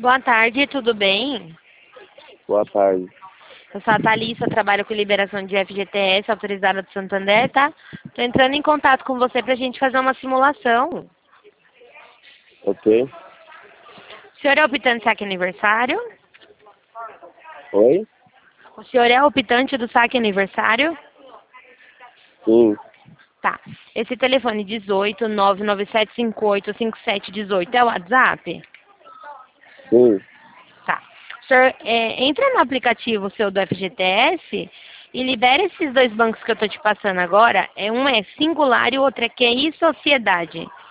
Boa tarde, tudo bem? Boa tarde. Eu sou a Thalissa, trabalho com liberação de FGTS autorizada do Santander, tá? Tô entrando em contato com você pra gente fazer uma simulação. Ok. O senhor é optante do saque aniversário? Oi? O senhor é optante do saque aniversário? Sim. Tá. Esse telefone 18 997585718 é o WhatsApp? Sim. Tá. O senhor entra no aplicativo seu do FGTS e libera esses dois bancos que eu tô te passando agora. Um é Singular e o outro é QI Sociedade.